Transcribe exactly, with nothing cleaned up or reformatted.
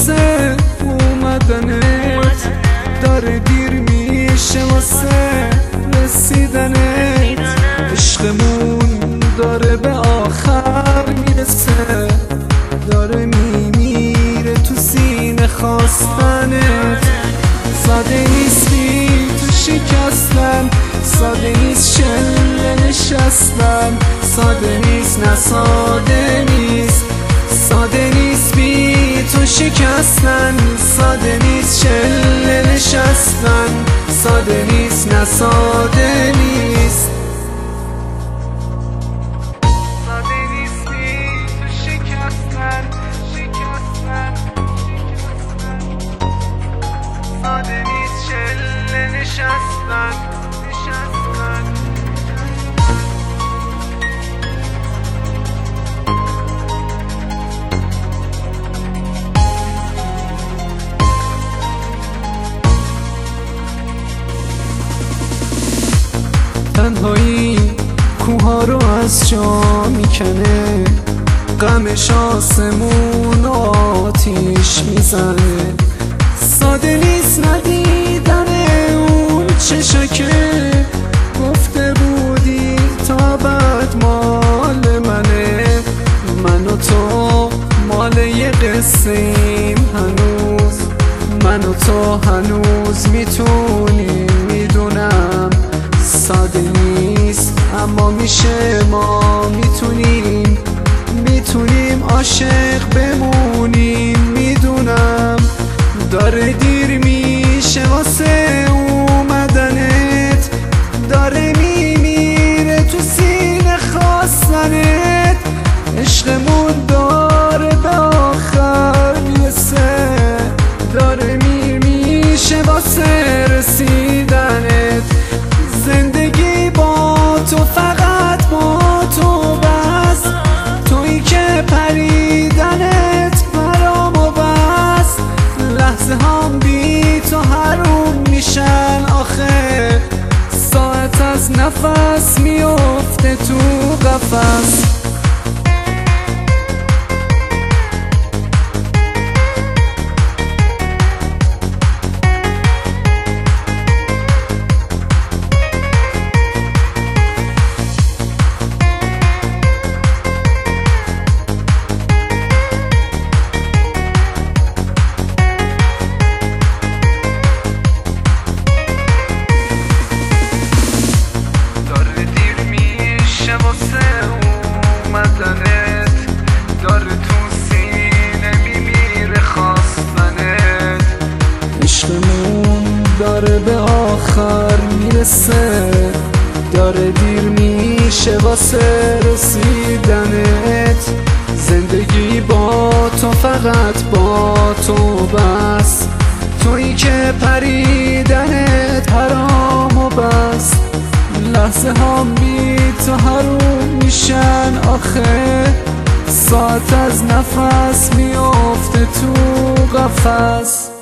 واسه اومدنت، داره دیر میشه واسه رسیدنت. عشقمون داره به آخر میرسه، داره میمیره تو سینه خواستنت. ساده نیست بی تو شکستن، ساده نیست شله نشستن، ساده نیست نه ساده نیست. ساده نیست بی تو شکستن، ساده نیست شله نشستن، ساده نیست نه ساده نیست. ساده نیست بی تو شکستن، شکستن، ساده نیست شله نشستن، نشستن. تنهایی کوها رو از جا میکنه، غمش آسمون آتیش میزنه. ساده نیست ندیدن اون چشا که گفته بودی تا بعد مال منه. من و تو مال یه قصه ایم هنوز، من و تو هنوز میتونیم. میدونم ساده نیست اما میشه، ما میتونیم، میتونیم عاشق بمونیم. میدونم داره دیر میشه واسه اومدنت، داره میمیره تو سینه خواستنت. عشقمون داره به آخر میرسه، داره میر میشه واسه رسیدنت. زندگی با تو فقط با تو بس، تویی که پریدنت برام و بس. لحظه هم بی تو حروم میشن آخه، ساعت از نفس میفته تو قفس. داره تو سینه میمیره خواستنت. عشقمون داره به آخر میرسه، داره دیر میشه واسه رسیدنت. زندگی با تو فقط با تو بس، تویی که پریدنت حرام و بس. لحظه هم بی تو حروم میشن آخه، ساعت از نفس میفته تو قفس.